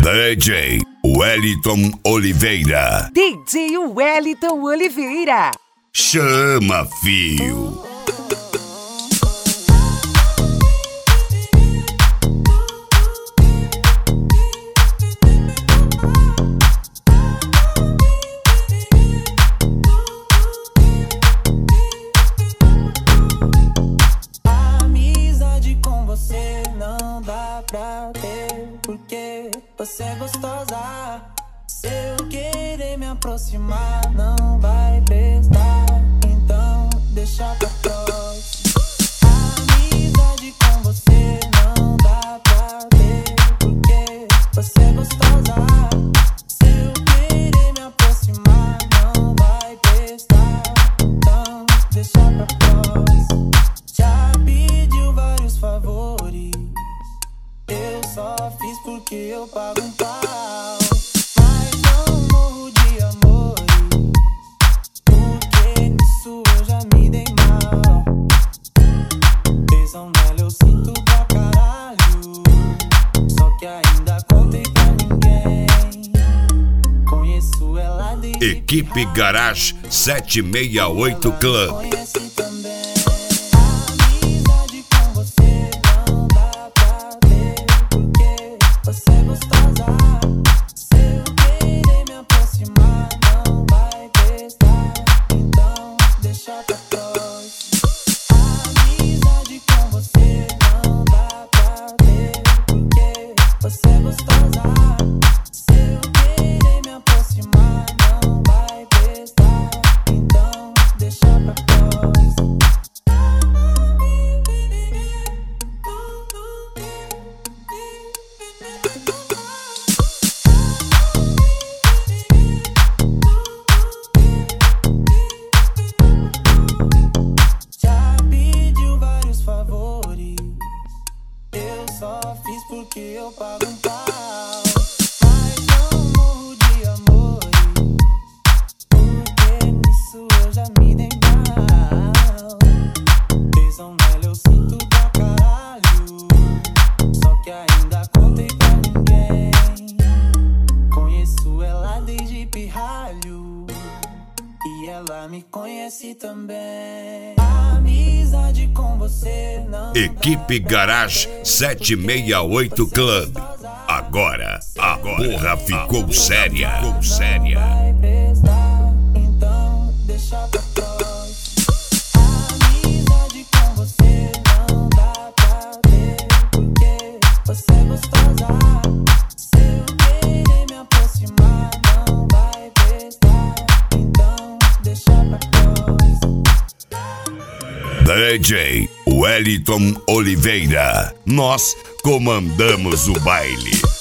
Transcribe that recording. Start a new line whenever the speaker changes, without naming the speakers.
DJ Wellington Oliveira.
DJ Wellington Oliveira.
Chama, fio.
Pra ter, porque você é gostosa. Se eu querer me aproximar, não vai prestar. Então deixa pra próxima. Amizade com você não dá pra ter, porque você é gostosa. Se eu querer me aproximar, não vai prestar. Então deixa pra próxima. Já pediu vários favores, eu só fiz porque eu pago um pau. Mas não morro de amores, porque nisso eu já me dei mal. Tesão nela eu sinto pra caralho, só que ainda contei pra ninguém. Conheço ela desde
Equipe Garage 768 Club.
Conheci também. Você é gostosa. Se eu querer me aproximar, não vai prestar. Então deixa pra próxima. Amizade com você não dá pra ter, porque você é gostosa. Se eu querer me aproximar, não vai prestar. Então deixa pra próxima. Só fiz porque eu pago um pau. Mas não morro de amores, porque nisso eu já me dei mal. Tesão nela eu sinto pra caralho, só que ainda contei pra ninguém. Conheço ela desde pirralho, e ela me conhece também. Amizade com você não.
Equipe Garage 768 Club. Agora a porra ficou séria. Ficou séria.
Vai prestar, então deixa pra próxima. Amizade com você não dá pra ter, porque você é gostosa. Se eu querer me aproximar, não vai prestar. Então deixa pra próxima.
DJ Wellington Oliveira. Nós comandamos o baile.